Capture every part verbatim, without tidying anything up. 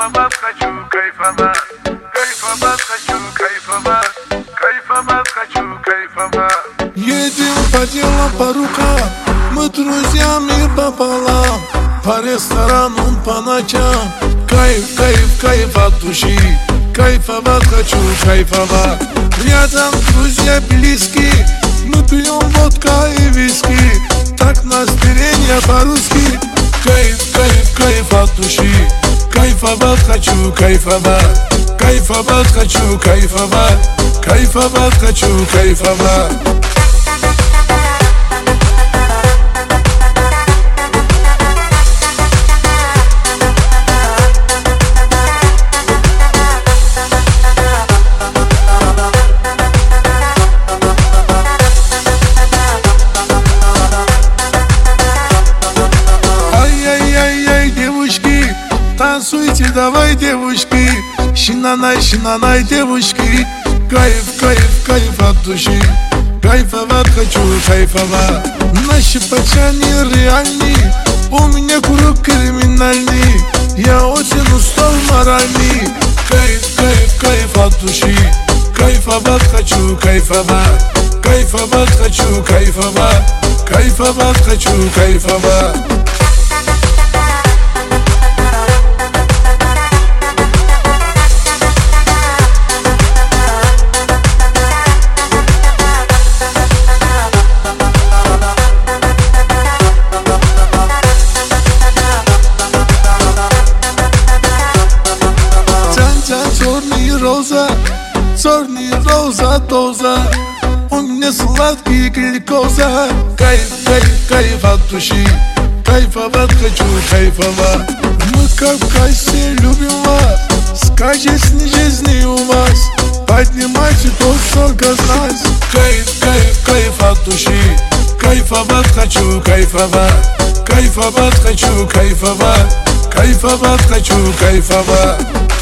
Кайфовать хочу, кайфовать, кайфовать хочу, кайфовать, кайфовать хочу, кайфовать. Едем по делам, по рукам, мы друзьями пополам, по ресторанам, по ночам. Кайф, кайф, кайф от души, кайфовать хочу, кайфовать. Рядом друзья близкие, мы пьем водка и виски, так настроение по-русски. Кайф, кайф, кайф от души, кайфовать хочу, кайфовать, кайфовать хочу, кайфовать, кайфовать хочу, кайфовать. Танцуйте, давай, девушки, шинанай, шинанай, девушки. Кайф, кайф, кайф от души, кайфовать хочу, кайфовать. Наши пацаны реальные, у меня круг криминальный, я очень устал моральный. Кайф, кайф, кайф от души, кайфовать хочу, кайфовать, кайфовать хочу, кайфовать, кайфовать хочу, кайфовать. Черная роза, черная роза, доза, у меня сладкий глюкоза. Кайф, кайф, кайф от души, кайфовать хочу, кайфовать. Мы в Кавказе любим вас, сказочной жизни у вас, поднимайте то, сколько знать. Кайф, кайф, кайф от души, кайфовать хочу, кайфовать, кайфовать хочу, кайфовать, кайфовать хочу, кайфовать.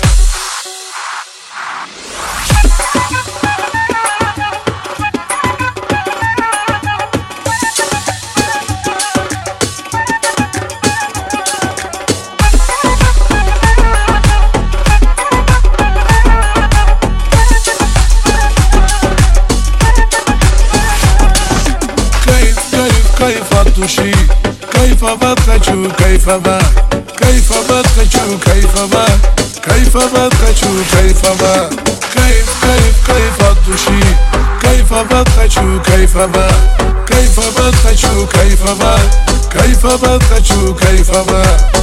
Кайф от души, кайфовать хочу, кайфовать, кайфовать хочу, кайфовать, кайфовать хочу, кайфовать. Кайф, кайф, кайф от души, кайфовать хочу, кайфовать, кайфовать хочу, кайфовать, кайфовать хочу, кайфовать.